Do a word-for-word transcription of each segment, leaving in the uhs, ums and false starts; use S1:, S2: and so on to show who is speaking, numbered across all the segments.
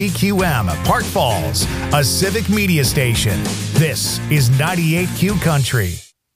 S1: E Q M, Park Falls, a civic media station. This is ninety-eight Q Country.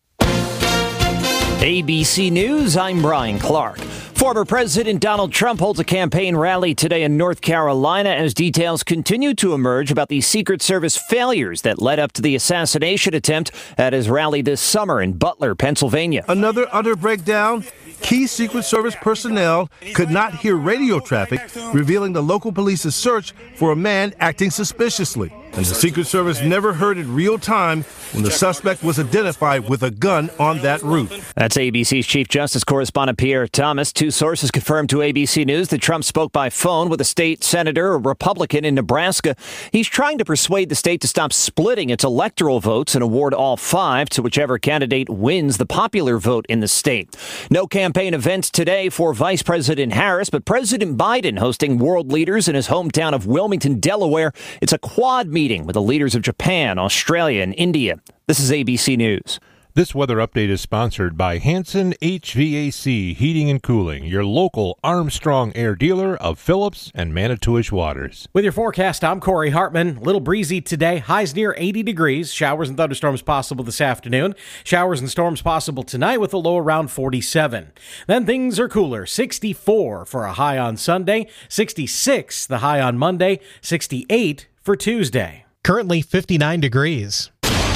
S2: A B C News, I'm Brian Clark. Former President Donald Trump holds a campaign rally today in North Carolina as details continue to emerge about the Secret Service failures that led up to the assassination attempt at his rally this summer in Butler, Pennsylvania.
S3: Another utter breakdown. Key Secret Service personnel could not hear radio traffic revealing the local police's search for a man acting suspiciously. And the Secret Service never heard in real time when the suspect was identified with a gun on that route.
S2: That's A B C's Chief Justice correspondent Pierre Thomas. Two sources confirmed to A B C News that Trump spoke by phone with a state senator, a Republican in Nebraska. He's trying to persuade the state to stop splitting its electoral votes and award all five to whichever candidate wins the popular vote in the state. No campaign events today for Vice President Harris, but President Biden hosting world leaders in his hometown of Wilmington, Delaware. It's a quad meeting with the leaders of Japan, Australia, and India. This is A B C News.
S4: This weather update is sponsored by Hanson H V A C Heating and Cooling, your local Armstrong Air dealer of Phillips and Manitowish Waters.
S5: With your forecast, I'm Corey Hartman. Little breezy today, highs near eighty degrees. Showers and thunderstorms possible this afternoon. Showers and storms possible tonight with a low around forty-seven. Then things are cooler. sixty-four for a high on Sunday, sixty-six the high on Monday, sixty-eight for Tuesday.
S6: Currently fifty-nine degrees.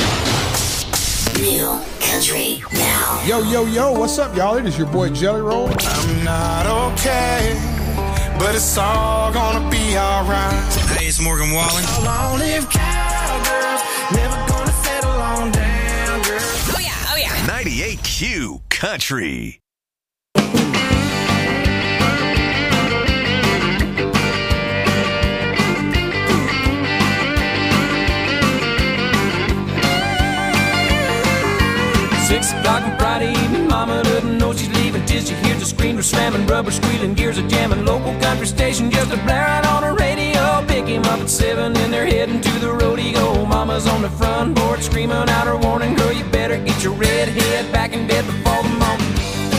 S7: New Country Now.
S8: Yo, yo, yo, what's up, y'all? It is your boy Jelly Roll.
S9: I'm not okay, but it's all gonna be alright.
S10: Hey, it's Morgan Wallen.
S9: Long live cowgirls, never gonna settle on down, girl.
S7: Oh, yeah, oh, yeah.
S1: ninety-eight Q Country.
S11: Six o'clock on Friday evening, mama doesn't know she's leaving till she hears the screamer slamming, rubber squealing, gears are jamming, local country station just a blaring on the radio. Pick him up at seven and they're heading to the rodeo. Mama's on the front porch screaming out her warning, girl, you better get your red head back in bed before the morning.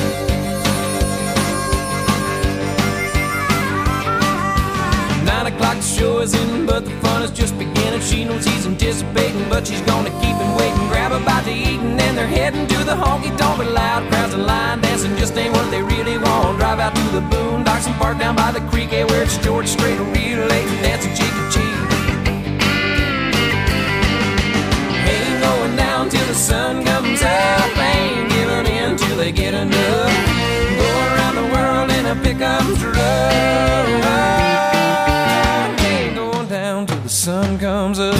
S11: Nine o'clock the show is in, but the fun is just beginning. She knows he's anticipating, but she's gonna keep him waiting. Grab a bite to eating and they're heading to the honky tonk. But loud crowds and line dancing just ain't what they really want. Drive out to the boondocks and park down by the creek, yeah, where it's George Strait, real late and dancing cheek to cheek. Ain't going down till the sun comes up, ain't giving in till they get enough. Go around the world in a pickup truck. Sun comes up.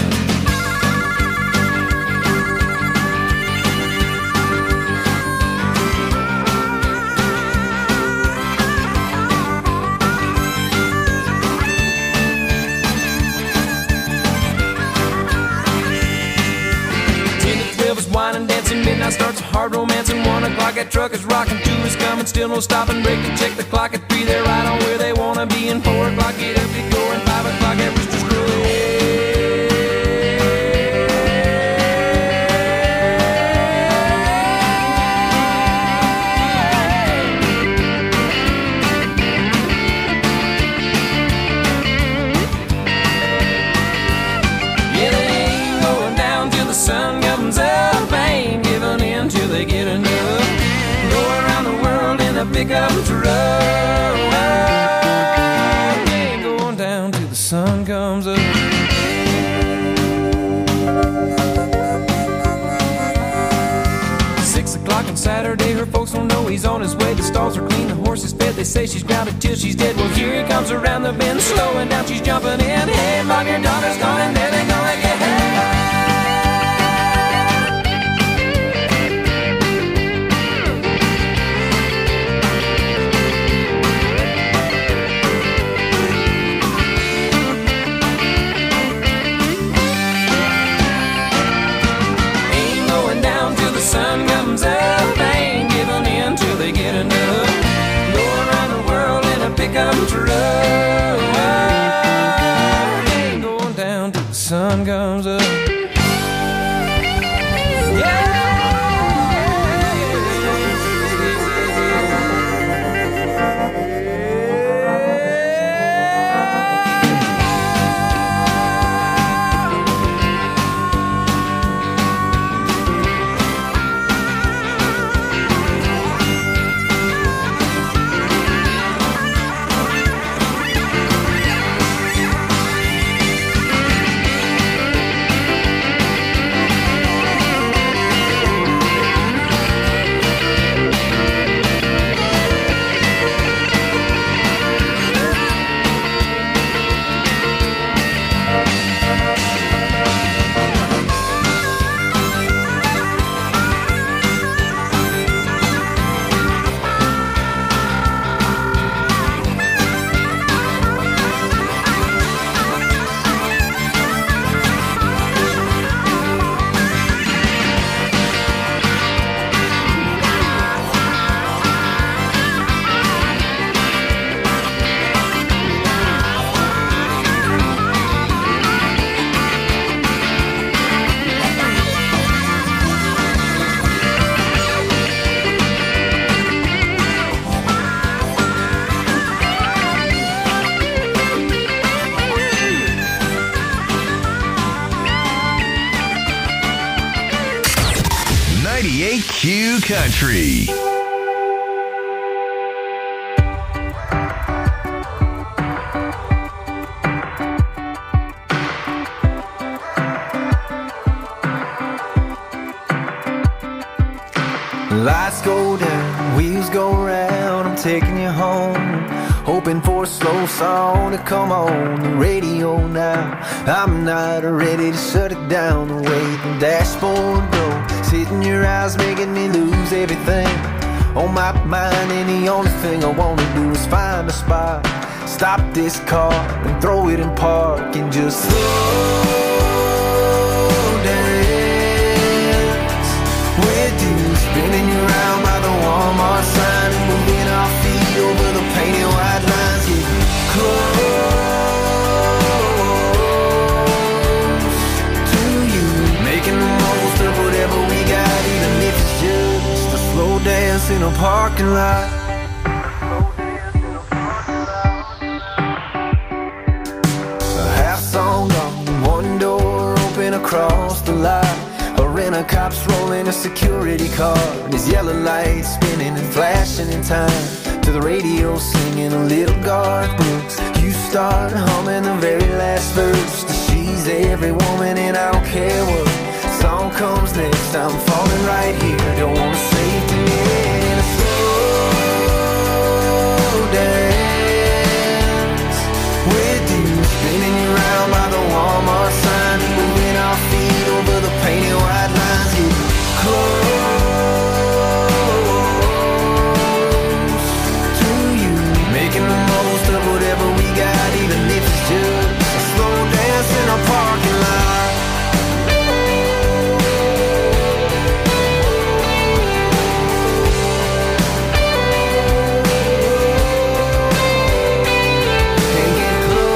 S11: Ten to twelve is wine and dancing, midnight starts a hard romance, and one o'clock that truck is rocking, two is coming, still no stopping, break to check the clock, at three they're right on where they wanna be, and four o'clock get up to go, and five o'clock that rooster's crowing. Pickup truck, ain't going down till the sun comes up. Six o'clock on Saturday, her folks don't know he's on his way. The stalls are clean, the horse is fed. They say she's grounded till she's dead. Well, here he comes around the bend, slowing down, she's jumping in. Hey, mom, your daughter's gone, and there they're gonna get her. Sun comes up, ain't giving in till they get enough. Go around the world in a pickup truck, ain't going down till the sun comes up. Yeah.
S10: Country.
S12: Lights go down, wheels go round, I'm taking you home, hoping for a slow song to come on the radio now. I'm not ready to shut it down, the way the dashboard goes, hitting your eyes, making me lose everything on my mind. And the only thing I wanna do is find a spot, stop this car and throw it in park and just slow dance with you. Spinning you around by the Walmart sign and moving our feet over the painted white lines. Get close to you, making the most of whatever we got, even if it's just a slow dance in a parking lot. A half song gone, one door open across the lot. And a cop's rolling a security car, and his yellow lights spinning and flashing in time to the radio singing a little Garth Brooks. You start humming the very last verse to She's Every Woman, and I don't care what song comes next, I'm falling right here. Don't wanna save to me in a slow dance with you, spinning you around by the Walmart sign and moving our feet over the painted white lines. Get close to you, making the most of whatever we got, even if it's just a slow dance in a parking lot. And get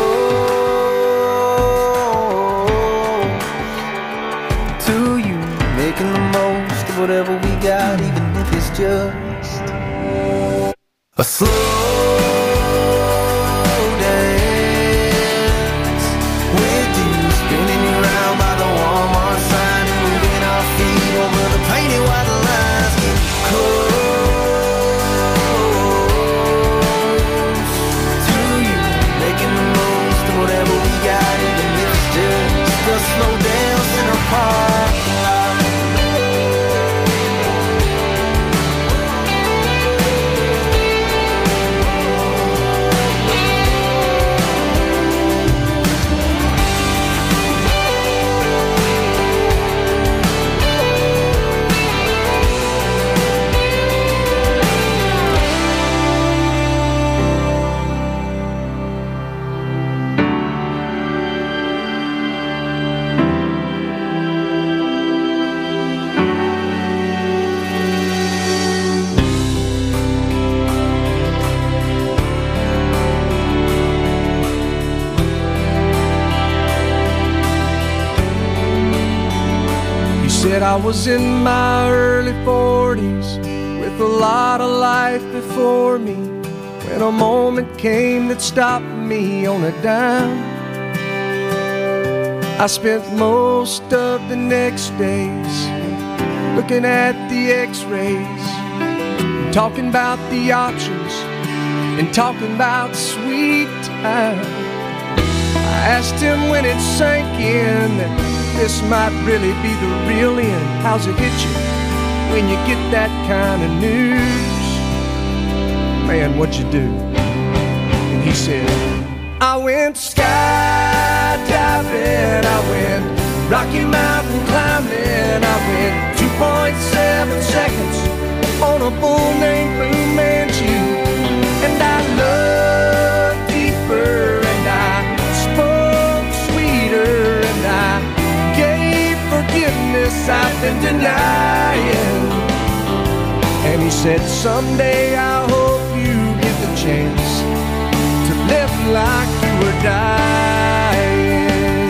S12: close to you, making the most of whatever we got, even if it's just a slow dance with you, spinning you around by the Walmart sign and moving our feet over the painted white lines. Get close to you, making the most of whatever we got, even if it's just a slow dance in a park.
S13: I was in my early forties with a lot of life before me, when a moment came that stopped me on a dime. I spent most of the next days looking at the x-rays, talking about the options and talking about sweet time. I asked him when it sank in that this might really be the real end. How's it hit you when you get that kind of news? Man, what'd you do? And he said, I went skydiving, I went Rocky Mountain climbing, I went two point seven seconds on a bull named Blue Manchu, and I loved deeper, and I spoke sweeter, and I gave forgiveness I've been denying. And he said, someday I hope you get the chance to live like you were dying.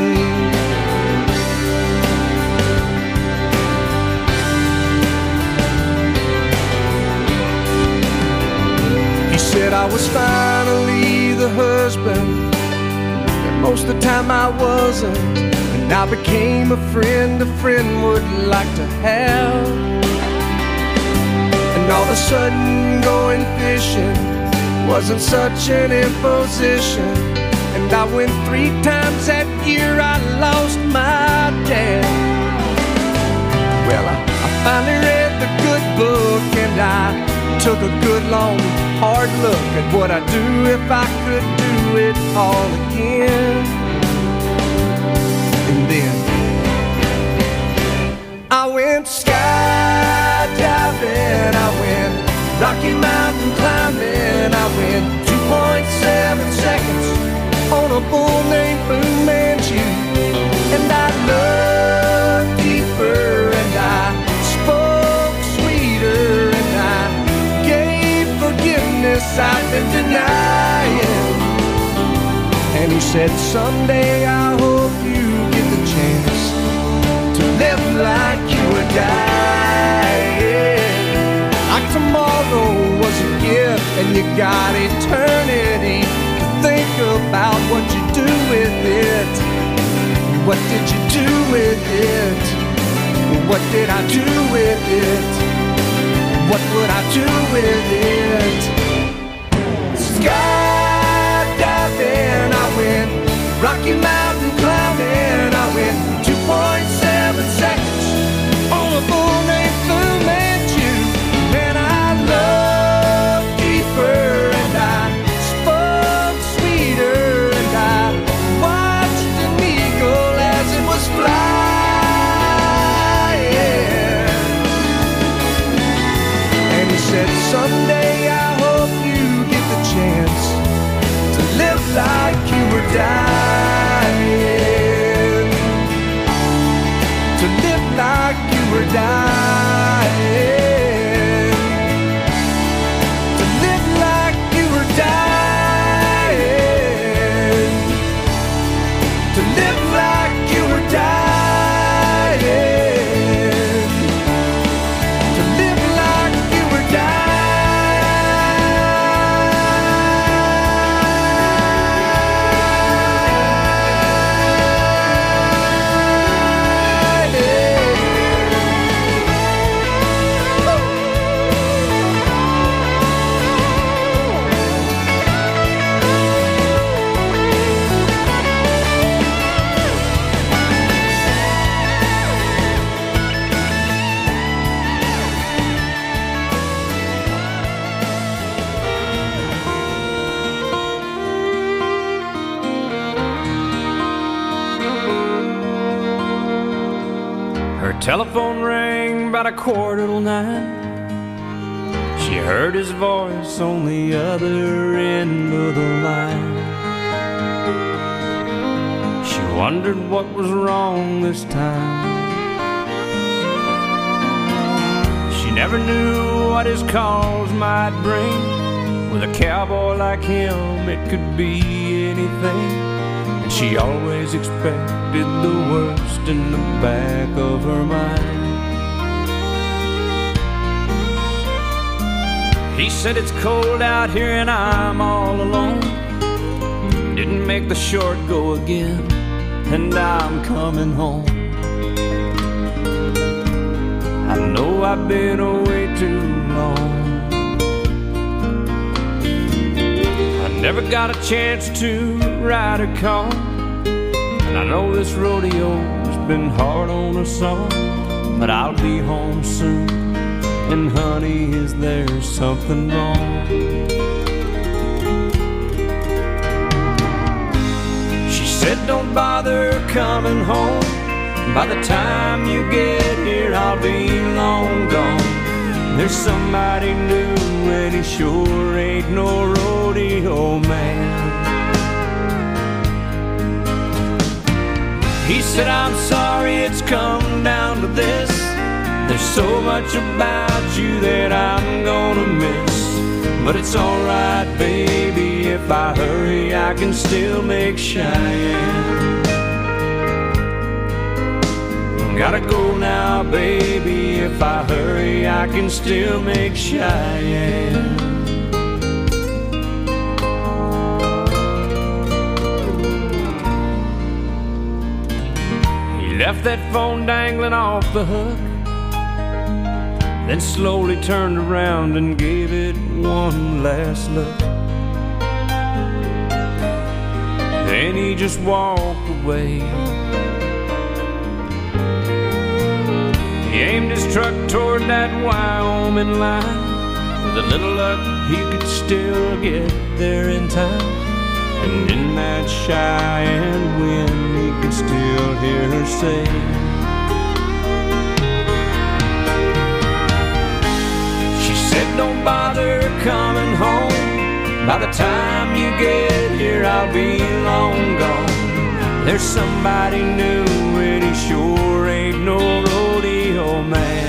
S13: He said I was finally the husband that most of the time I wasn't, and I became a friend a friend would like to have. And all of a sudden going fishing wasn't such an imposition. And I went three times that year, I lost my dad. Well, I, I finally read the good book, and I took a good long hard look at what I'd do if I could do it all again. And then I went skydiving, I went Rocky Mountain climbing, I went two point seven seconds on a bull named Fu Manchu. And I looked deeper, and I spoke sweeter, and I gave forgiveness I've been denying. And he said, someday I hope you get the chance to live like you were dying. Like tomorrow was a gift, and you got eternity to think about what you do with it. What did you do with it? What did I do with it? What would I do with it? Skydiving, I went Rocky Mountain climbing, I went two point seven seconds on a bull named Fu Manchu. And I looked deeper, and I spoke sweeter, and I watched an eagle as it was flying. And he said, someday I hope you get the chance to live like you were dying. To live like you were dying. To live like you were dying. To live like you were dying. To live like you were dying.
S11: Telephone rang about a quarter till nine. She heard his voice on the other end of the line. She wondered what was wrong this time. She never knew what his calls might bring. With a cowboy like him, it could be anything. And she always expected the worst in the back of her mind. He said it's cold out here and I'm all alone. Didn't make the short go again, and I'm coming home. I know I've been away too long. I never got a chance to ride a car, and I know this rodeo's been hard on us all. But I'll be home soon, and honey, is there something wrong? She said don't bother coming home. By the time you get here, I'll be long gone. There's somebody new, and he sure ain't no rodeo man. He said, I'm sorry it's come down to this. There's so much about you that I'm gonna miss. But it's alright, baby, if I hurry, I can still make Cheyenne. Gotta go now, baby, if I hurry, I can still make Cheyenne. He left that phone dangling off the hook, then slowly turned around and gave it one last look. Then he just walked away. He aimed his truck toward that Wyoming line. With a little luck, he could still get there in time. And in that Cheyenne wind, he could still hear her say, she said, don't bother coming home. By the time you get here, I'll be long gone. There's somebody new, and he sure ain't no rodeo man.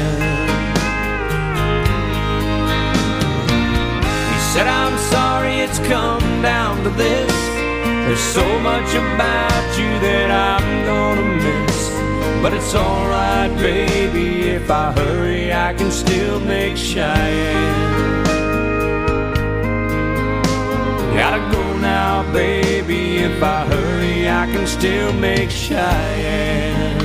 S11: He said, I'm sorry it's come down to this. There's so much about you that I'm gonna miss. But it's alright, baby, if I hurry, I can still make Cheyenne. Gotta go now, baby, if I hurry, I can still make Cheyenne.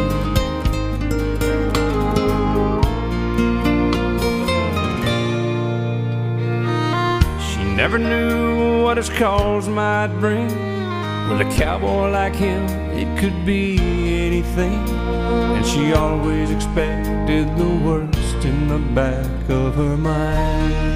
S11: She never knew what his calls might bring. With a cowboy like him, it could be anything. And she always expected the worst in the back of her mind.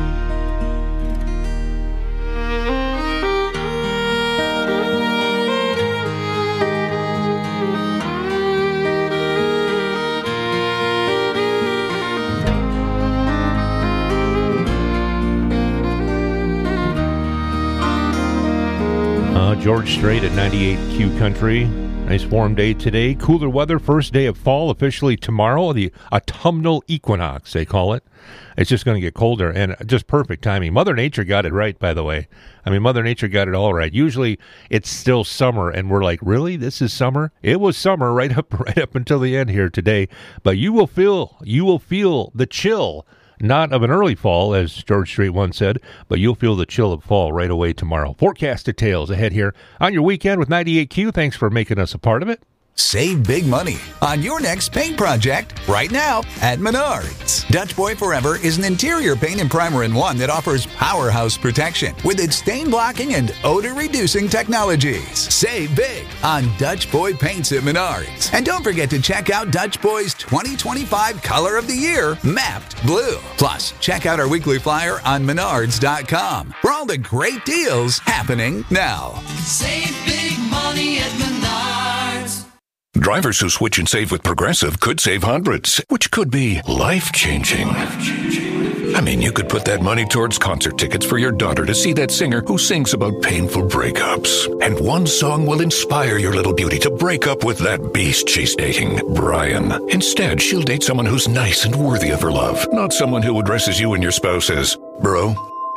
S4: George Strait at ninety-eight Q Country. Nice warm day today. Cooler weather. First day of fall officially tomorrow. The autumnal equinox, they call it. It's just going to get colder and just perfect timing. Mother Nature got it right, by the way. I mean, Mother Nature got it all right. Usually it's still summer and we're like, really? This is summer? It was summer right up right up until the end here today. But you will feel you will feel the chill. Not of an early fall, as George Strait once said, but you'll feel the chill of fall right away tomorrow. Forecast details ahead here on your weekend with ninety-eight Q. Thanks for making us a part of it.
S10: Save big money on your next paint project right now at Menards. Dutch Boy Forever is an interior paint and primer in one that offers powerhouse protection with its stain blocking and odor reducing technologies. Save big on Dutch Boy paints at Menards. And don't forget to check out Dutch Boy's twenty twenty-five Color of the Year, Mapped Blue. Plus, check out our weekly flyer on menards dot com for all the great deals happening now.
S14: Save big money at Menards.
S15: Drivers who switch and save with Progressive could save hundreds, which could be life-changing. I mean, you could put that money towards concert tickets for your daughter to see that singer who sings about painful breakups. And one song will inspire your little beauty to break up with that beast she's dating, Brian. Instead, she'll date someone who's nice and worthy of her love, not someone who addresses you and your spouse as, bro.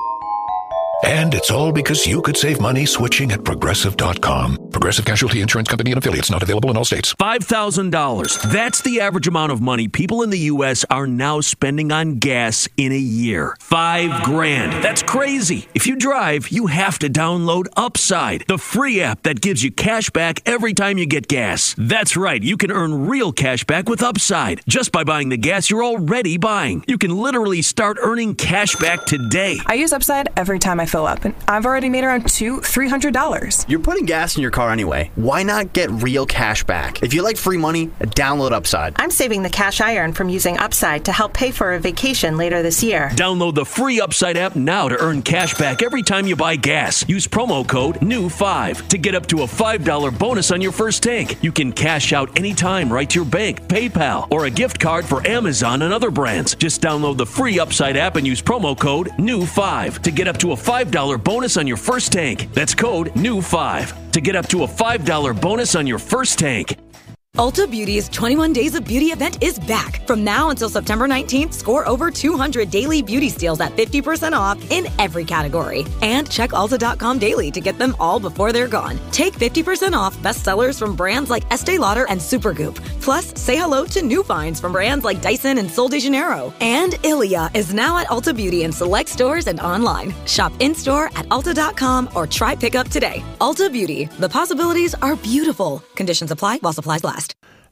S15: And it's all because you could save money switching at Progressive dot com. Progressive Casualty Insurance Company and affiliates, not available in all states.
S16: five thousand dollars. That's the average amount of money people in the U S are now spending on gas in a year. Five grand. That's crazy. If you drive, you have to download Upside, the free app that gives you cash back every time you get gas. That's right. You can earn real cash back with Upside just by buying the gas you're already buying. You can literally start earning cash back today.
S17: I use Upside every time I fill up, and I've already made around two, three hundred dollars.
S18: You're putting gas in your car anyway. Why not get real cash back? If you like free money, download Upside.
S19: I'm saving the cash I earn from using Upside to help pay for a vacation later this year.
S16: Download the free Upside app now to earn cash back every time you buy gas. Use promo code N E W five to get up to a five dollars bonus on your first tank. You can cash out anytime right to your bank, PayPal, or a gift card for Amazon and other brands. Just download the free Upside app and use promo code N E W five to get up to a five dollars bonus on your first tank. That's code N E W five to get up to a five dollars bonus on your first tank.
S20: Ulta Beauty's twenty-one Days of Beauty event is back. From now until September nineteenth, score over two hundred daily beauty steals at fifty percent off in every category. And check Ulta dot com daily to get them all before they're gone. Take fifty percent off bestsellers from brands like Estee Lauder and Supergoop. Plus, say hello to new finds from brands like Dyson and Sol de Janeiro. And Ilia is now at Ulta Beauty in select stores and online. Shop in-store at Ulta dot com or try pickup today. Ulta Beauty. The possibilities are beautiful. Conditions apply while supplies last.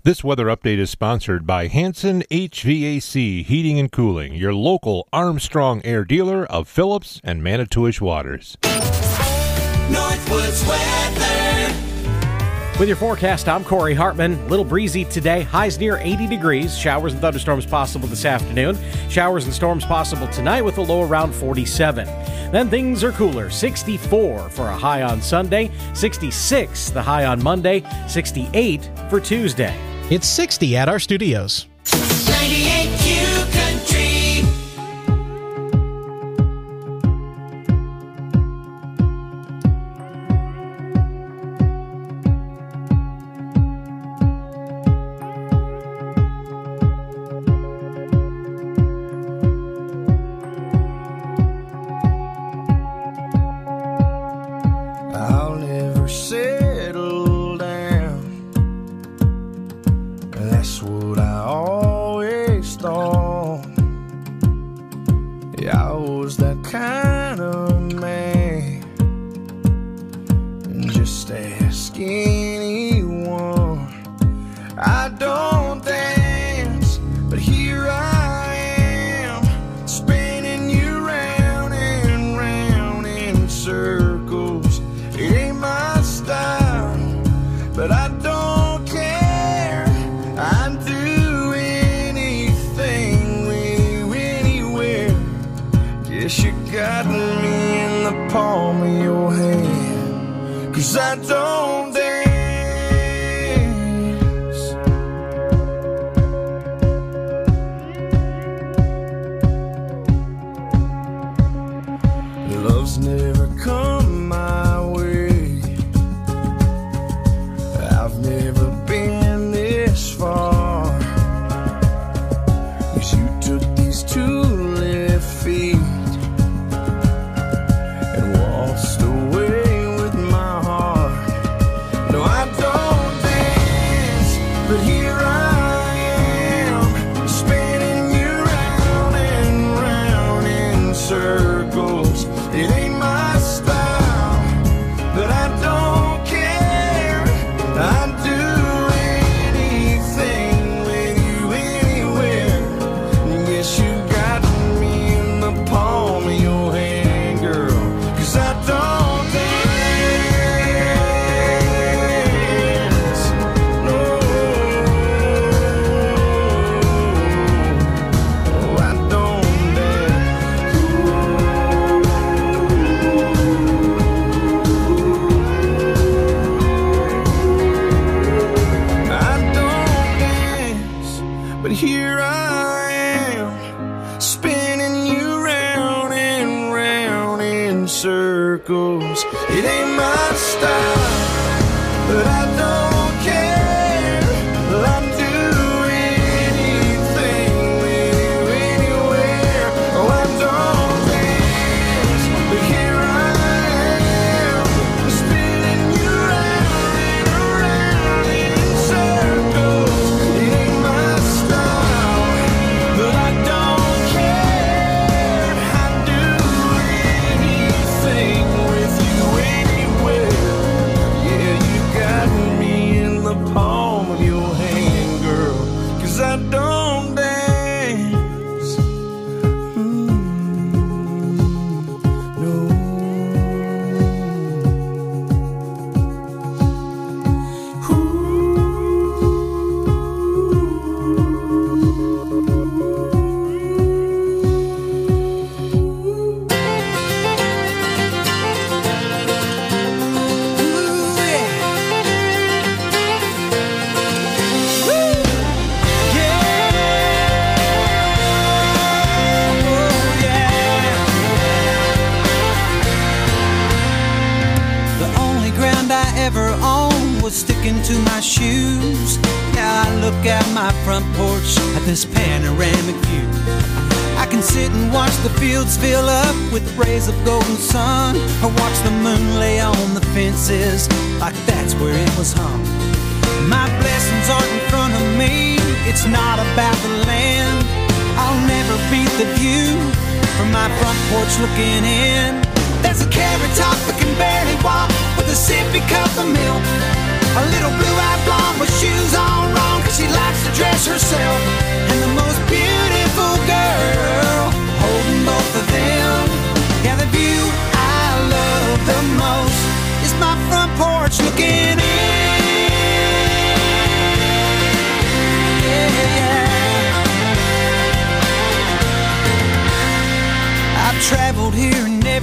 S4: This weather update is sponsored by Hanson H V A C Heating and Cooling, your local Armstrong Air dealer of Phillips and Manitowish waters.
S14: Northwoods weather.
S5: With your forecast, I'm Corey Hartman. Little breezy today, highs near eighty degrees. Showers and thunderstorms possible this afternoon. Showers and storms possible tonight with a low around forty-seven. Then things are cooler. sixty-four for a high on Sunday, sixty-six the high on Monday, sixty-eight for Tuesday.
S6: It's sixty at our studios.
S14: ninety-eight Q Country.
S13: I'll never settle down. That's what I always thought. Yeah, I was that kind of man. Just ask anyone. I don't dance, but here I am, spinning you round and round in circles. It ain't my style, but I don't care. I'd do anything with you anywhere. Guess you got me in the palm of your hand, 'cause I don't dance. Love's never come my way. I've never been this far. 'Cause you took these two left feet and waltzed away with my heart. No, I don't dance, but here I am, spinning you round and round in circles. It ain't my style, but I don't care. I'd do anything with you anywhere. Guess you got me in the palm of your hand, girl, 'cause I don't dance. No, I don't dance. I don't dance, but here I am, spinning you round and round in circles. It ain't my style, but I don't care. I'll do anything with you anywhere. Oh, I don't dance, but here I am, spinning you round and round in circles. It ain't my style, but I don't care. I'd do anything with you anywhere. Yeah, you got me in the palm of your hand, girl, 'cause I don't dance. Mm, no.
S21: The only ground I ever owned was sticking to my shoes. Now I look out my front porch at this panoramic view. I can sit and watch the fields fill up with rays of golden sun, or watch the moon lay on the fences like that's where it was hung. My blessings aren't in front of me, it's not about the land. I'll never beat the view from my front porch looking in. There's a carrot top that can barely walk with a sippy cup of milk. A little blue-eyed blonde with shoes on wrong, 'cause she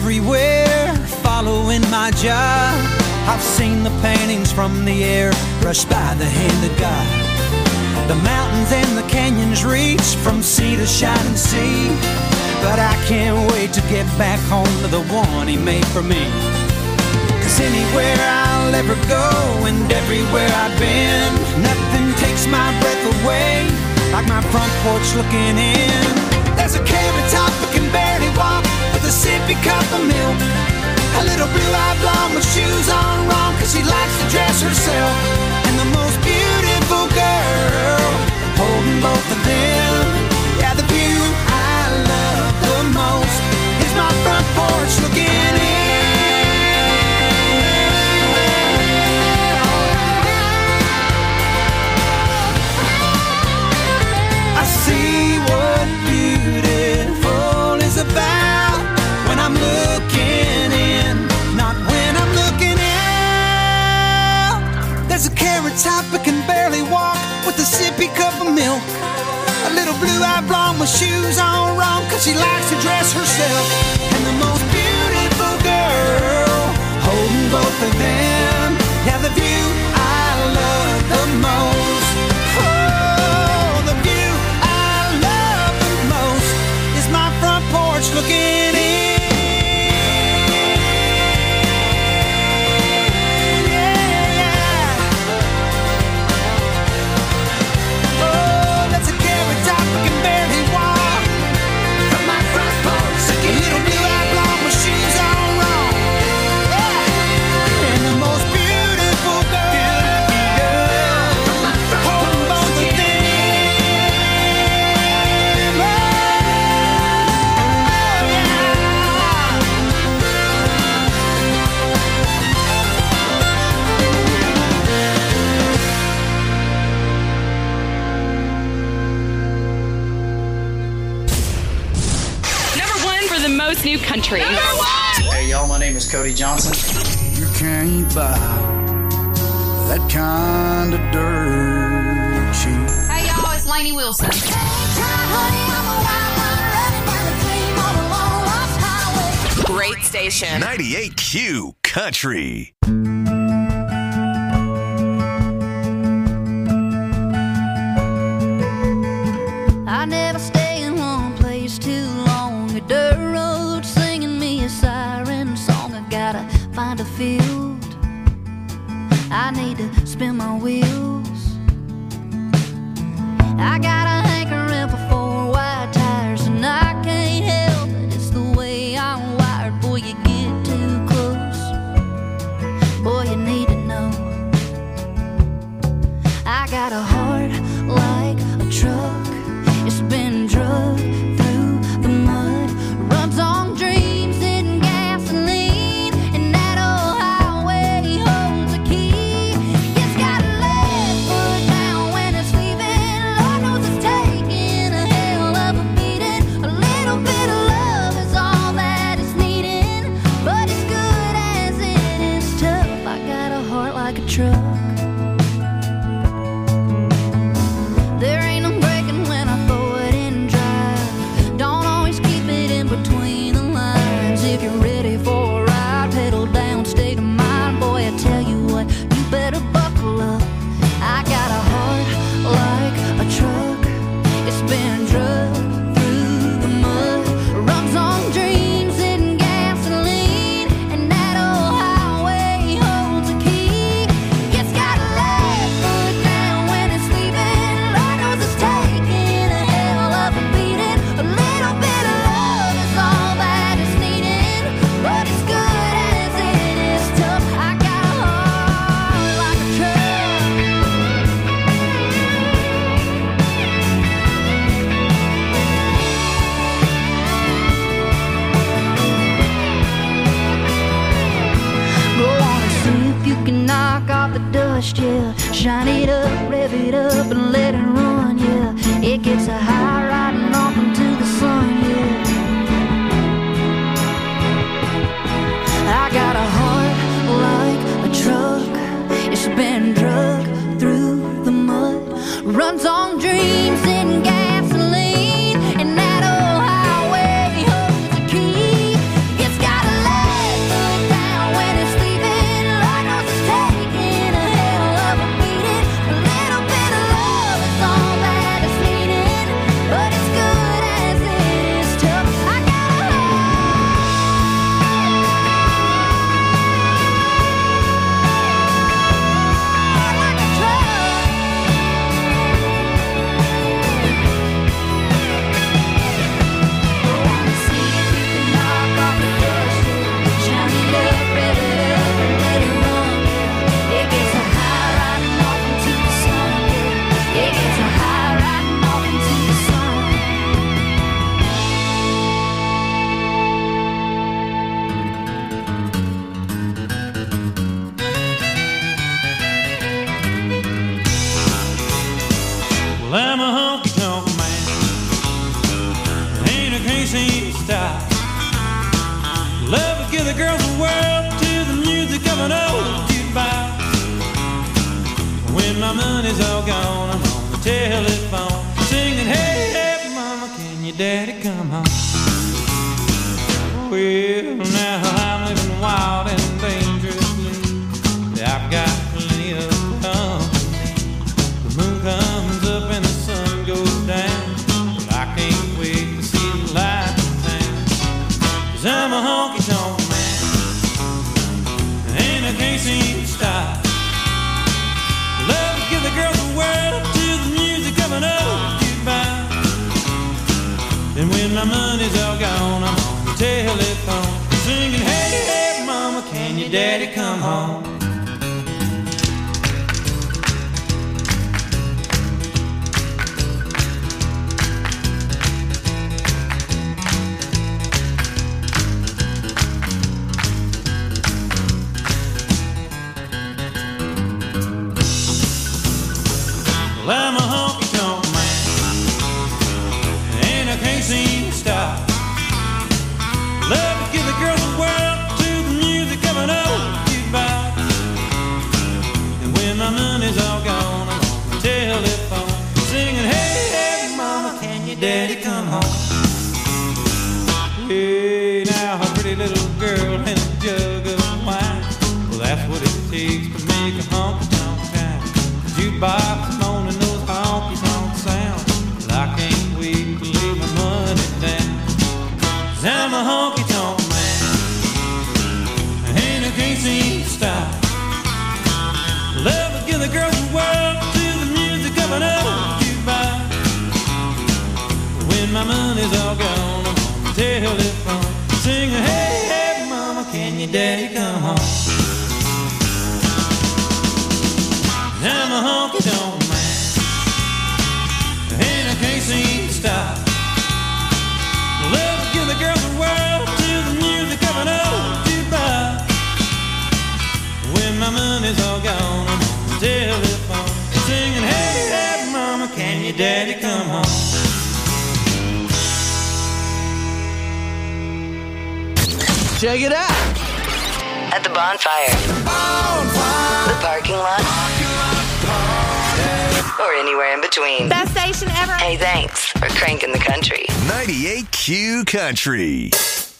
S21: everywhere, following my job. I've seen the paintings from the air, brushed by the hand of God. The mountains and the canyons reach from sea to shining sea. But I can't wait to get back home to the one he made for me. Cause anywhere I'll ever go and everywhere I've been, nothing takes my breath away like my front porch looking in. There's a carrot top that can barely walk with a sippy cup of milk. A little blue-eyed blonde with shoes on wrong cause she likes to dress herself. And the most beautiful girl holding both of them. Yeah, the view I love the most is my front porch looking in. I see what beautiful is about when I'm looking in, not when I'm looking out. There's a carrot top that can barely walk with a sippy cup of milk. A little blue-eyed blonde with shoes on wrong cause she likes to dress herself. And the most beautiful girl holding both of them. Yeah, the view I love the most. Oh, the view I love the most is my front porch looking in.
S3: New country.
S22: Hey y'all, my name is Cody Johnson. You can't buy that kind of dirt cheap.
S3: Hey y'all, it's Lainey Wilson. Great station.
S1: ninety-eight Q Country.
S23: I never stay in one place too long. A dirt road singing me a siren song. I gotta find a field. I need to spin my wheels. I got a hankering for four wide tires, and I can't help it. It's the way I'm wired. Boy, you get too close. Boy, you need to know. I got a heart like a truck. It's been drugged through the mud, runs on dreams and gasoline, and that old highway holds a key. It's got a left foot down when it's leaving. Lord knows it's taking a hell of a beating. A little bit of love is all that it's needing, but as good as it is tough, I got a heart like a truck. There ain't no breaking when I throw it in drive. Don't always keep it in between the lines. If you're ready for a ride, pedal down, state of mind. Boy, I tell you what, you better buckle up. I got a heart like a truck. It's been drugged through the mud, runs on dreams and gasoline, and that old highway holds a key. It's got a left foot down when it's leaving. Lord knows it's taking a hell of a beating. A little bit of love is all that is needed, but as good as it is tough, I got a heart like a truck. Go on and see if you can knock off the dust, yeah. Shine it up, rev it up, and let it run, yeah. It gets a high riding off into the sun, yeah. I got a heart like a truck. It's been drugged through the mud, runs on dreams and gasoline, and that old highway holds a key. It's got a
S21: girls the world to the music of an old jukebox. When my money's all gone, I'm on the telephone singing, hey, hey, mama, can your daddy come home? Well, now I'm living wild and dangerously. I've got plenty of company. The moon comes up and the sun goes down, but I can't wait to see the light in town. 'Cause I'm a honky-tonk man, and I can't seem to stop. Love to give the girls the world to the music of an old jukebox. And when my money's all gone, I'm on the telephone singing, hey, hey, mama, can your daddy come home? Well, I'm a honky-tonk man, and I can't seem to stop. Love to give the girls the world to the music of an old jukebox. And when my money's all gone, I'm on the telephone singing, hey, hey, mama, can your daddy come home? Hey, now a pretty little girl and a jug of wine, well, that's what it takes to make a honky-tonk town. Jukebox moaning those honky-tonk sounds, but I can't wait to lay my money down. 'Cause I'm a honky-tonk man, and I can't seem to stop. Love to give the girls the world to the music of an old jukebox. When my money's all gone, I'm on the telephone singing, hey, hey, mama, can your daddy come home? I'm a honky-tonk man, and I can't seem to stop. Love to give the girls the world to the music of an old jukebox. When my money's all gone, I'm on the telephone singing, hey, hey, mama, can your daddy come home?
S2: Check it out.
S7: At the bonfire. Bonfire. The parking lot. Or anywhere in between.
S8: Best station ever.
S7: Hey, thanks for cranking the country.
S1: ninety-eight Q Country.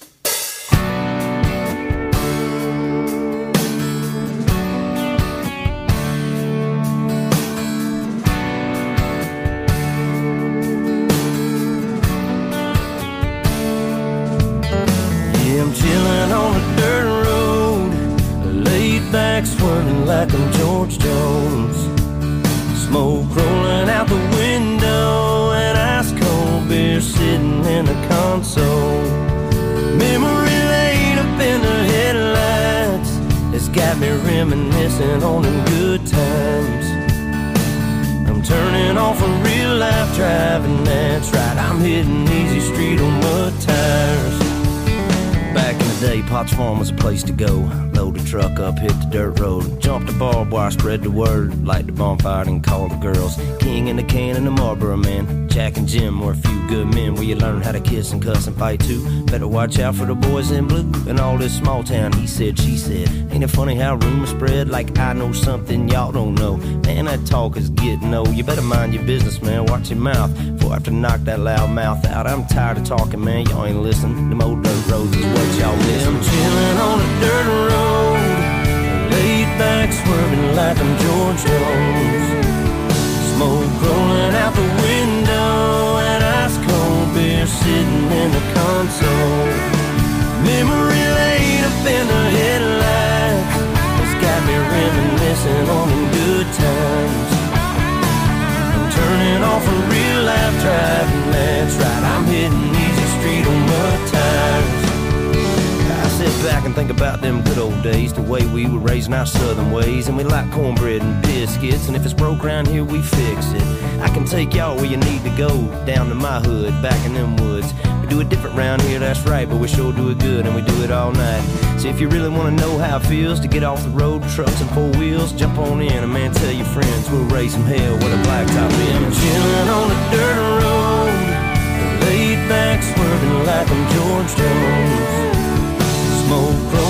S13: Yeah, I'm chilling on a dirt road, laid back swerving like I'm George Jones. Smoke rolling out the window and ice cold beer sitting in the console. Memory lane up in the headlights, it's got me reminiscing on them good times. I'm turning off a real life driving, that's right, I'm hitting easy street on mud tires. Back in the day, Potts Farm was a place to go. Load the truck up, hit the dirt road, jump the barbed wire, spread the word, light the bonfire and call the girls. King in the can and the Marlboro man, Jack and Jim were a few good men where you learn how to kiss and cuss and fight too. Better watch out for the boys in blue and all this small town he said, she said. Ain't it funny how rumors spread like I know something y'all don't know? Man, that talk is getting old. You better mind your business, man, watch your mouth before I have to knock that loud mouth out. I'm tired of talking, man, y'all ain't listening. Them old dirt roads is what y'all miss. I'm chilling on a dirt road, laid back swerving like I'm George Jones. Smoke rolling out the window and ice cold beer sitting in the console. Memory lane up in the headlights, it's got me reminiscing on them good times. I'm turning off a real life driving, that's right, I'm hitting easy street on mud tires. I sit back and think about them good old days, the way we were raising our southern ways, and we like cornbread and biscuits, and if it's broke around here, we fix it. I can take y'all where you need to go, down to my hood, back in them woods. We do it different round here, that's right, but we sure do it good, and we do it all night. So if you really want to know how it feels to get off the road, trucks and four wheels, jump on in, and man, tell your friends we'll raise some hell with a blacktop in. I'm chilling on a dirt road, laid back swerving like I'm George Jones. Smoke rolling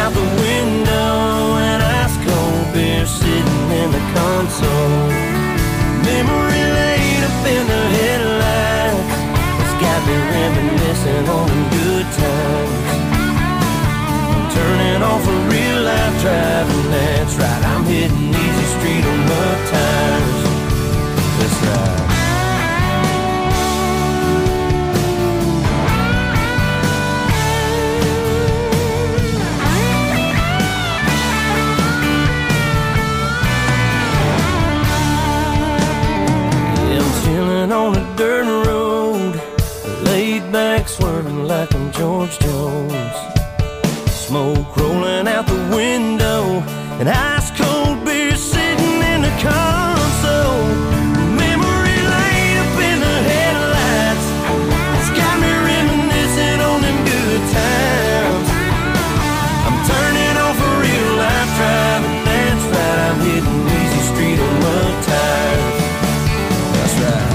S13: out the window and ice cold beer sitting in the console. Memory laid up in the headlights, it's got me reminiscing on the good times. I'm turning off a real life driving, that's right, I'm hitting easy street on mud tires. That's right. On a dirt road, laid back swerving like I'm George Jones. Smoke rolling out the window and ice cold beer sitting in the console. Memory laid up in the headlights, it's got me reminiscing on them good times. I'm turning off a real life driving, that's right, I'm hitting easy street on mud tires. That's right.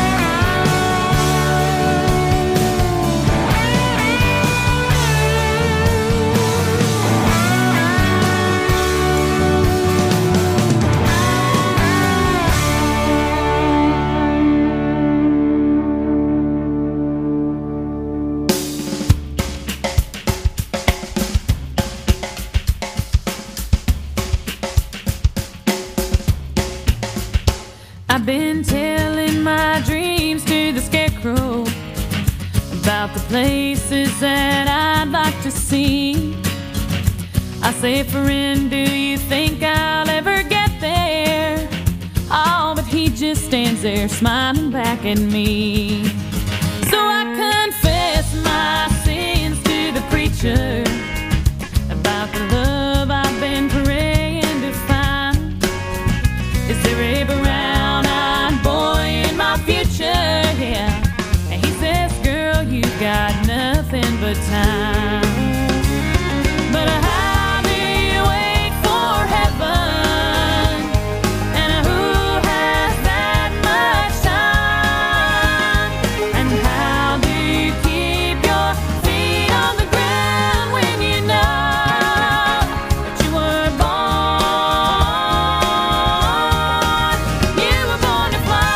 S8: I've been telling my dreams to the scarecrow about the places that I'd like to see. I say, friend, do you think I'll ever get there? Oh, but he just stands there smiling back at me. So I confess my sins to the preacher about the love I've been praying to find. Is there a brown-eyed boy in my future? Yeah. And he says, girl, you got nothing but time. But how do you wait for heaven? And who has that much time? And how do you keep your feet on the ground when you know that you were born? You were born to fly.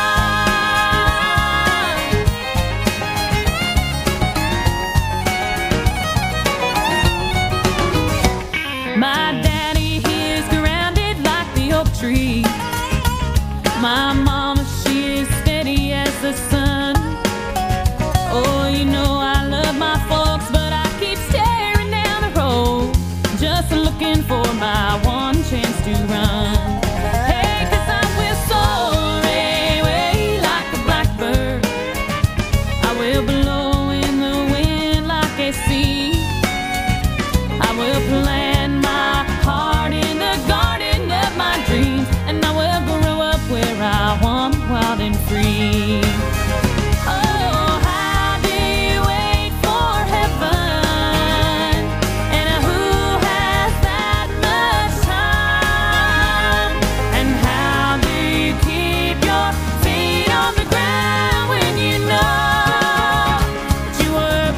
S8: My daddy, he is grounded like the oak tree. My mama, she is steady as the sun. Oh, you know I love my folks, but I keep staring down the road, just looking for my one chance to run. Hey, 'cause I will soar away like a blackbird. I will blow in the wind like a sea. I will plant my heart in the garden of my dreams, and I will grow up where I want, wild and free. Oh, how do you wait for heaven? And who has that much time? And how do you keep your feet on the ground when you know that you were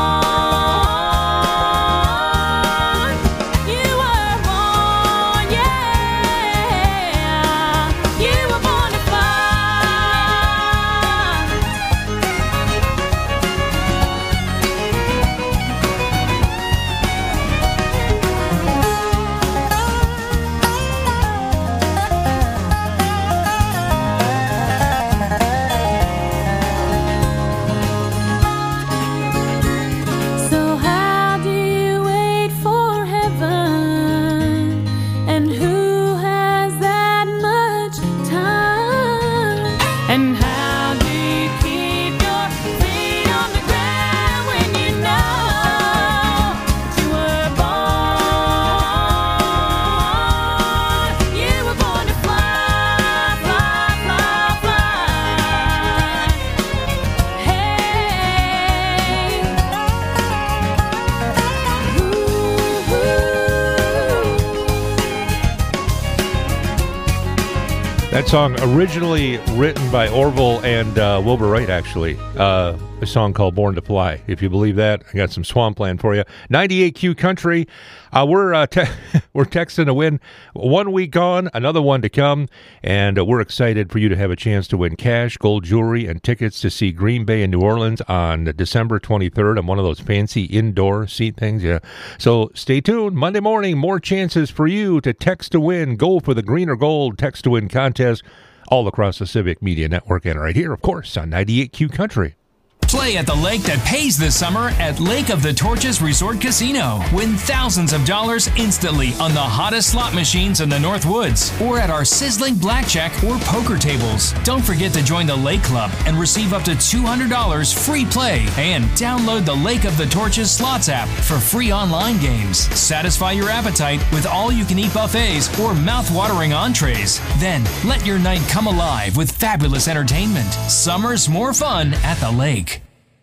S8: born? You were born, yeah. You were born to fly. So how do you wait for heaven? And who has that much time? And how do you keep your feet on the ground when you know that you were born? You were born to fly, fly, fly, fly. Hey.
S4: That song originally written by Orville and uh, Wilbur Wright, actually. Uh, a song called Born to Fly. If you believe that, I got some Swampland for you. ninety-eight Q Country. Uh, we're uh, te- we're texting to win one week on, another one to come, and uh, we're excited for you to have a chance to win cash, gold jewelry, and tickets to see Green Bay and New Orleans on December twenty-third on one of those fancy indoor seat things. Yeah. So stay tuned. Monday morning, more chances for you to text to win. Go for the green or gold text to win contest all across the Civic Media Network and right here, of course, on ninety-eight Q Country.
S9: Play at the lake that pays this summer at Lake of the Torches Resort Casino. Win thousands of dollars instantly on the hottest slot machines in the North Woods or at our sizzling blackjack or poker tables. Don't forget to join the Lake Club and receive up to two hundred dollars free play and download the Lake of the Torches Slots app for free online games. Satisfy your appetite with all-you-can-eat buffets or mouth-watering entrees. Then let your night come alive with fabulous entertainment. Summer's more fun at the lake.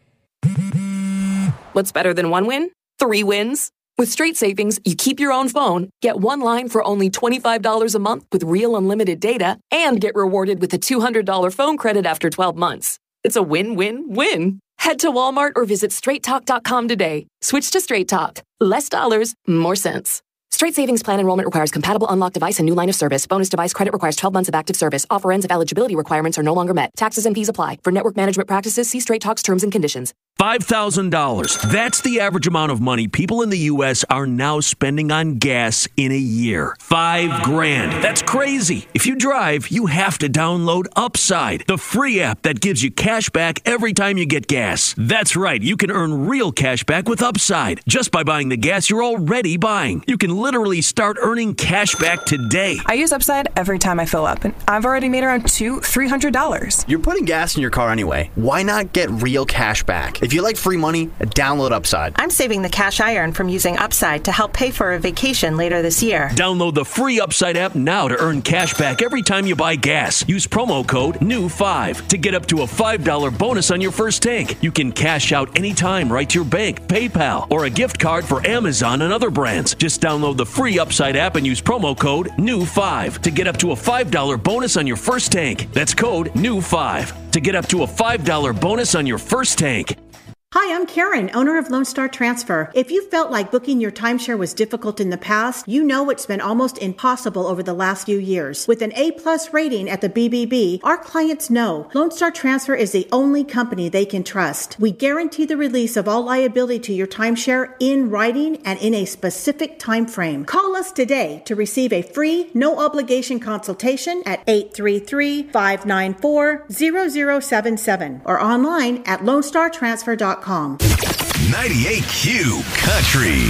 S11: What's better than one win? Three wins. With Straight Savings, you keep your own phone, get one line for only twenty-five dollars a month with real unlimited data, and get rewarded with a two hundred dollars phone credit after twelve months. It's a win-win-win. Head to Walmart or visit straight talk dot com today. Switch to Straight Talk. Less dollars, more sense. Straight Savings Plan enrollment requires compatible unlocked device and new line of service. Bonus device credit requires twelve months of active service. Offer ends if eligibility requirements are no longer met. Taxes and fees apply. For network management practices, see Straight Talk's terms and conditions.
S16: five thousand dollars. That's the average amount of money people in the U S are now spending on gas in a year. Five grand. That's crazy. If you drive, you have to download Upside, the free app that gives you cash back every time you get gas. That's right. You can earn real cash back with Upside just by buying the gas you're already buying. You can literally start earning cash back today.
S17: I use Upside every time I fill up, and I've already made around two, three hundred dollars.
S18: You're putting gas in your car anyway. Why not get real cash back? If you like free money, download Upside.
S19: I'm saving the cash I earn from using Upside to help pay for a vacation later this year.
S16: Download the free Upside app now to earn cash back every time you buy gas. Use promo code N E W five to get up to a five dollars bonus on your first tank. You can cash out anytime right to your bank, PayPal, or a gift card for Amazon and other brands. Just download the free Upside app and use promo code N E W five to get up to a five dollars bonus on your first tank. That's code N E W five to get up to a five dollars bonus on your first tank.
S12: Hi, I'm Karen, owner of Lone Star Transfer. If you felt like booking your timeshare was difficult in the past, you know it's been almost impossible over the last few years. With an A-plus rating at the B B B, our clients know Lone Star Transfer is the only company they can trust. We guarantee the release of all liability to your timeshare in writing and in a specific time frame. Call us today to receive a free, no-obligation consultation at eight three three, five nine four, zero zero seven seven or online at lone star transfer dot com.
S1: ninety-eight Q Country.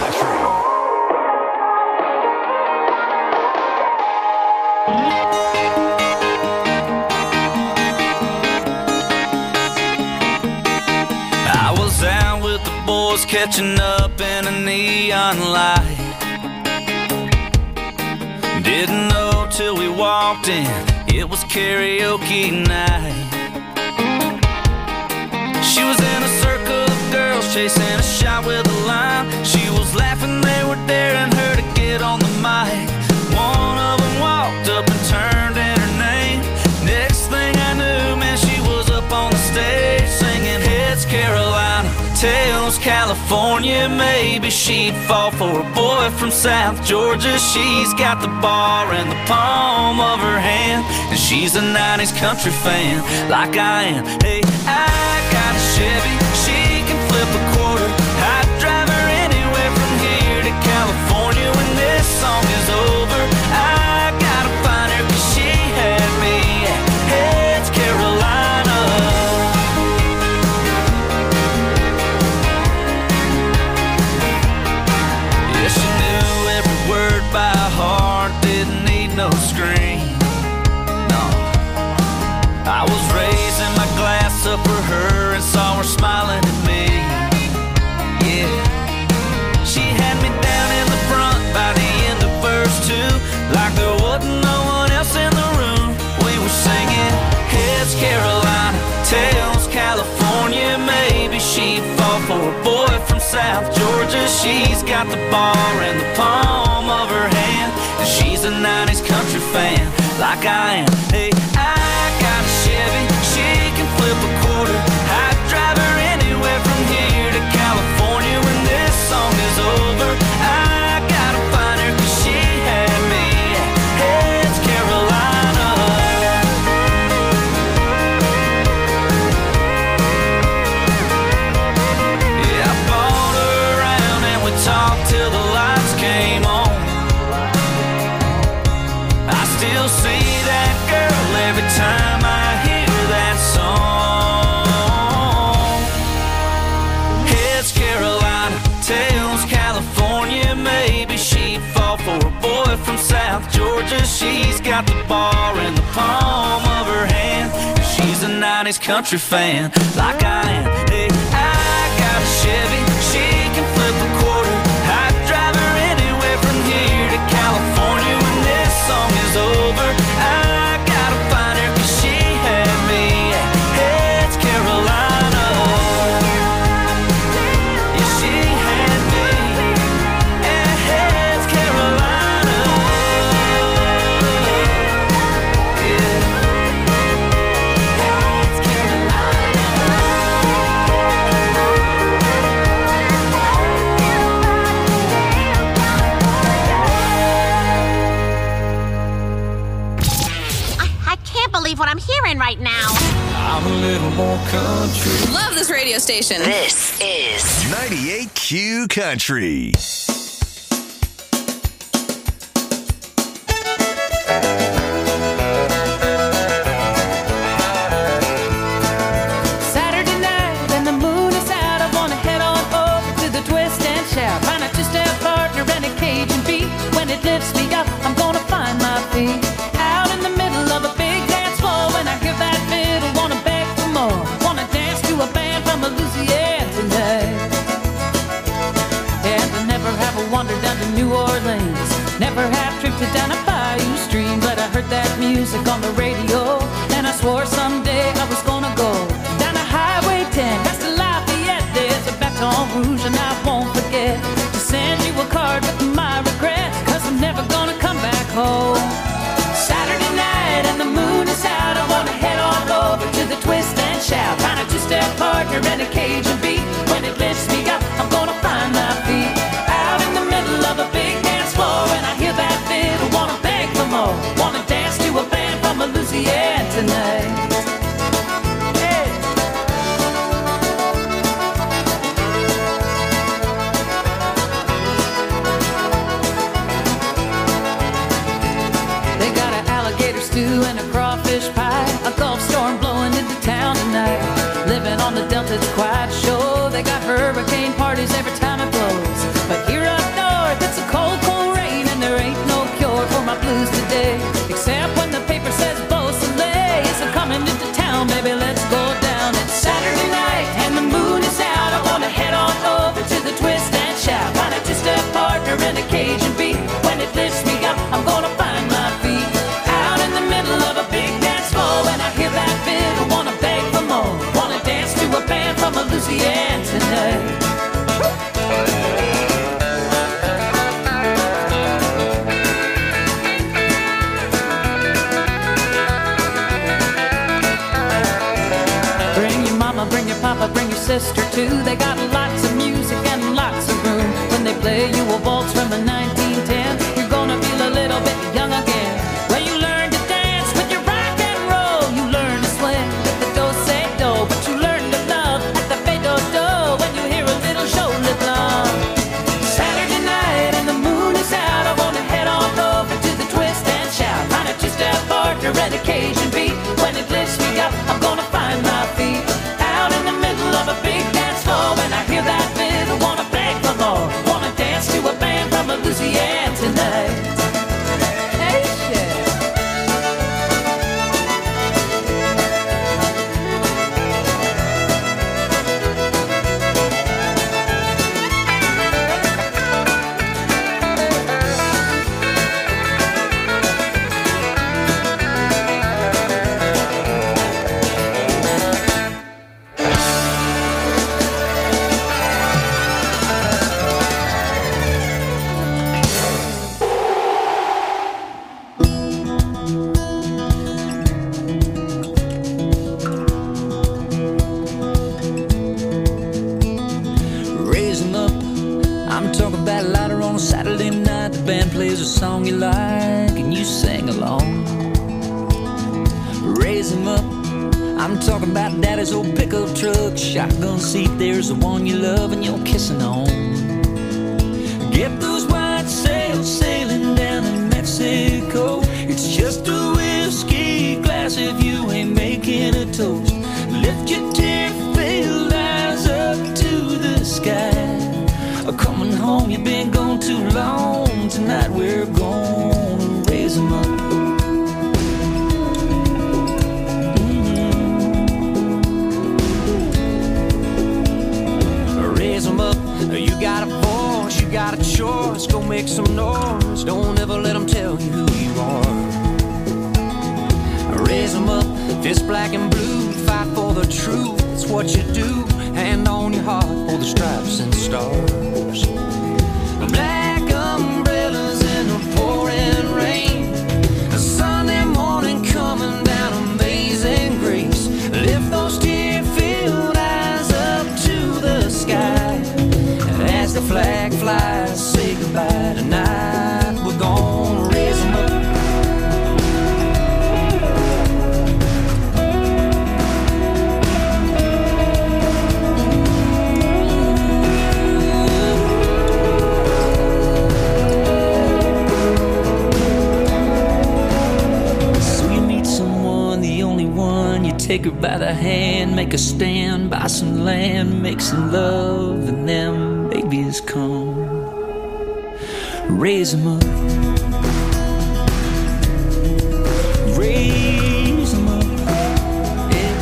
S13: I was out with the boys catching up in a neon light. Didn't know till we walked in, it was karaoke night. She was in a circle of girls chasing a shot with a line. She was laughing, they were daring her to get on the mic. One of them walked up and turned in her name. Next thing I knew, man, she was up on the stage singing Heads Carolina, Tails California. Maybe she'd fall for a boy from South Georgia. She's got the bar in the palm of her hand, and she's a nineties country fan like I am. Hey, I got a Chevy, she can flip a quarter. I'd drive her anywhere from here to California. When this song is over, I gotta find her, cause she had me at Heads Carolina. Yeah, she knew every word by heart, didn't need no screen. No, I was raising my glass up for her and saw her smiling at me. Yeah, she had me down in the front by the end of verse two, like there wasn't no one else in the room. We were singing Heads Carolina, Tails California. Maybe she'd fall for a boy from South Georgia. She's got the bar in the palm of her hand, and she's a nineties country fan like I am. Hey, I got a Chevy, she can flip a quarter. I'd drive her Georgia. She's got the bar in the palm of her hand. She's a nineties country fan, like I am. Hey, I got a Chevy, she can flip a quarter. I'd drive her anywhere from here to California. When this song is over, I gotta find her, 'cause she had me at Heads Carolina. Yeah, she had me at Heads Carolina. Yeah. Heads Carolina.
S10: I, I can't believe what I'm hearing right now.
S13: I'm a little more country.
S3: Love this radio station.
S7: This is
S1: ninety-eight Q Country.
S8: Saturday night and the moon is out. I wanna head on over to the twist and shout. Find a two-step partner and a Cajun beat. When it lifts me up, I'm gonna find my feet. Out in the middle of a big dance floor. When I hear that fiddle, wanna beg for more. Wanna dance to a band from Louisiana tonight. And I never have a wander down to New Orleans. Never have drifted down a bayou stream. But I heard that music on the radio, and I swore someday I was gonna go down a Highway ten, past the Lafayette. There's a Baton Rouge, and I won't forget to send you a card with my regrets, 'cause I'm never gonna come back home. Saturday night and the moon is out. I wanna head on over to the twist and shout. Find a two-step partner and a Cajun beat. When it lifts me up, I'm gonna find my feet. Out in the middle of a big dance floor, and I hear that fiddle, wanna beg for more. Wanna dance to a band from Louisiana tonight. Hey. They got an alligator stew and a crawfish pie. A Gulf storm blowing into town tonight. Living on the Delta, it's quite a show. They got hurricane parties every time it blows. But here up north, it's a cold, cold rain, and there ain't no cure for my blues today. Except when the paper says Beau Soleil is coming into town, baby, let's go down. It's Saturday night and the moon is out. I wanna head on over to the twist and shout. Find a two-step partner and a Cajun beat. When it lifts me up, I'm gonna find my feet. Out in the middle of a big dance floor, when I hear that fiddle, wanna beg for more. Wanna dance to a band from Louisiana tonight. Bring your mama, bring your papa, bring your sister too. They got lots of music and lots of room. When they play you a waltz from the nineteen ten, you're gonna feel a little bit young again. Well, you learn to dance with your rock and roll. You learn to swing with the do-say-do. But you learn to love at the fade-do-do when you hear a little shoulder bluff. Saturday night and the moon is out. I wanna head on over to the twist and shout. Find a two-step partner and a Cajun beat. When it lifts me up, I'm gonna find my feet. Out in the middle of a big dance floor, when I hear that fiddle, wanna beg for more. Wanna dance to a band from Louisiana tonight. Hey, shit.
S21: Raise 'em up. I'm talking about louder on a Saturday night. The band plays a song you like and you sing along. Raise 'em up. I'm talking about daddy's old pickup truck, shotgun seat. There's the one you love and you're kissing on. Get those white sails sailing down in Mexico. It's just a whiskey glass if you ain't making a toast. Lift your tear-filled eyes up to the sky. Coming home, you've been gone too long. Tonight we're gonna raise raise 'em up. Mm-hmm. Raise 'em up. You got a voice, you got a choice. Go make some noise. Don't ever let them tell you who you are. Raise 'em up, fist black and blue. Fight for the truth, it's what you do. Hand on your heart for the stripes and stars. Black umbrellas in the pouring rain. A Sunday morning coming down, amazing grace. Lift those tear-filled eyes up to the sky. As the flag flies, say goodbye tonight. We're gonna raise 'em up. Take her by the hand, make a stand, buy some land, make some love, and them babies come. Raise 'em up. Raise 'em up. Yeah.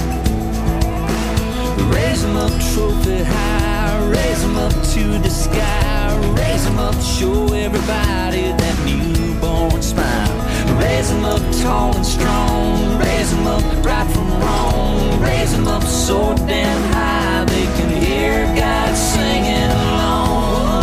S21: Raise 'em up, trophy high. Raise 'em up to the sky. Raise 'em up, show everybody that newborn smile. Raise 'em up tall and strong. Raise 'em up right from wrong. Raise 'em up so damn high they can hear God singing along.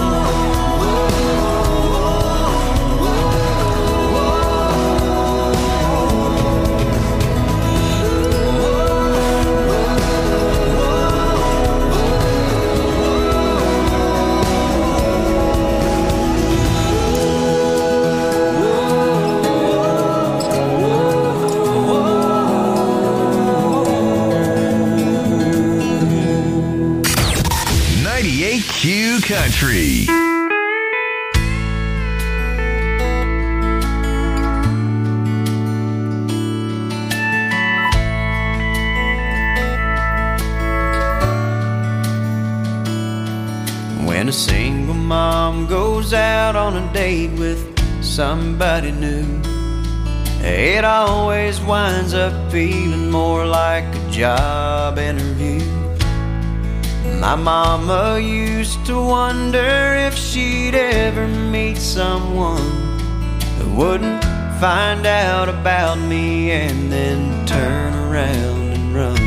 S1: Q Country.
S21: When a single mom goes out on a date with somebody new, it always winds up feeling more like a job interview. My mama used to wonder if she'd ever meet someone who wouldn't find out about me and then turn around and run.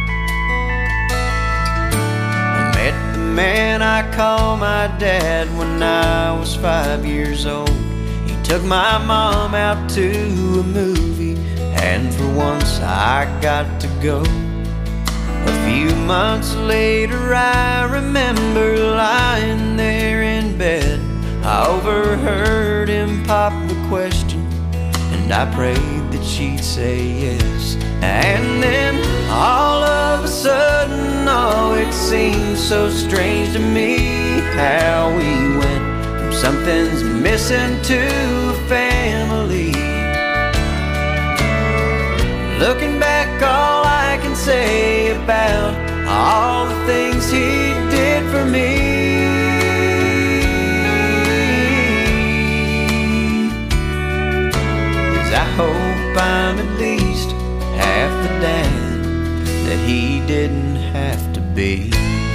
S21: I met the man I call my dad when I was five years old. He took my mom out to a movie, and for once I got to go. A few months later I remember lying there in bed. I overheard him pop the question, and I prayed that she'd say yes. And then all of a sudden, oh, it seemed so strange to me how we went from something's missing to a family. Looking back, all I can say about all the things he did for me is I hope I'm at least half the dad that he didn't have to be.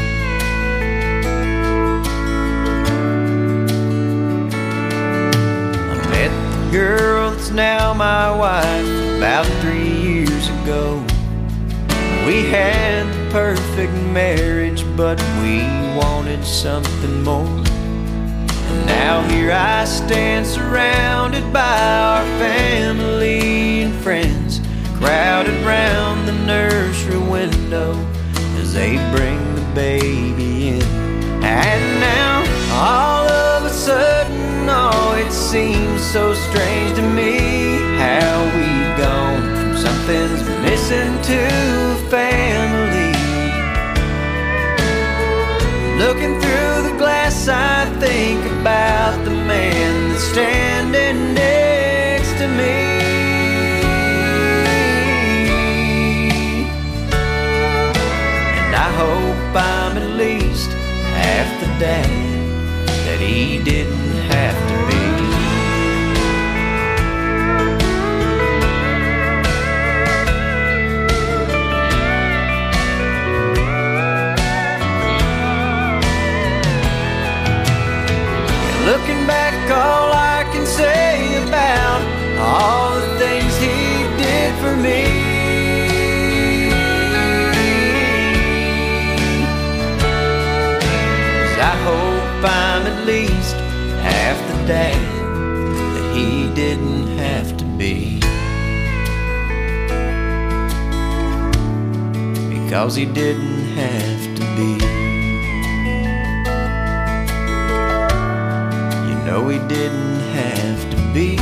S21: I met the girl that's now my wife about three years ago. We had the perfect marriage, but we wanted something more. And now here I stand surrounded by our family and friends, crowded round the nursery window as they bring the baby in. And now all of a sudden, oh, it seems so strange to me how we've gone from something's missing to family. Looking through the glass, I think about the man that's standing next to me. And I hope I'm at least half the dad that he didn't have to be.
S5: 'cause he didn't have to be. You know he didn't have to be.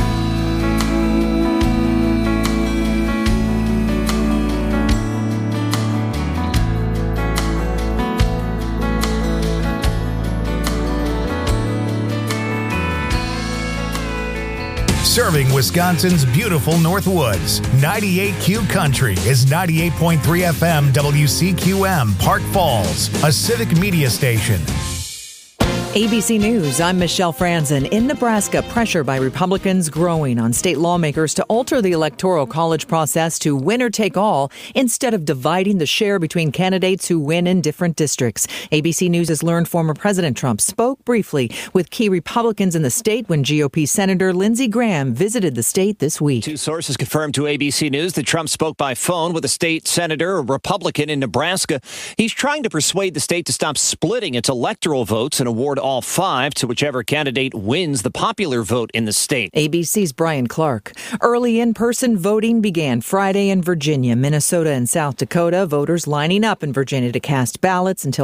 S1: Serving Wisconsin's beautiful North Woods, ninety-eight Q Country is ninety-eight point three F M W C Q M, Park Falls, a civic media station.
S15: A B C News, I'm Michelle Franzen. In Nebraska, pressure by Republicans growing on state lawmakers to alter the Electoral College process to winner take all instead of dividing the share between candidates who win in different districts. A B C News has learned former President Trump spoke briefly with key Republicans in the state when G O P Senator Lindsey Graham visited the state this week.
S20: Two sources confirmed to A B C News that Trump spoke by phone with a state senator, a Republican in Nebraska. He's trying to persuade the state to stop splitting its electoral votes and award all five to whichever candidate wins the popular vote in the state.
S15: A B C's Brian Clark. Early in-person voting began Friday in Virginia, Minnesota, and South Dakota. Voters lining up in Virginia to cast ballots until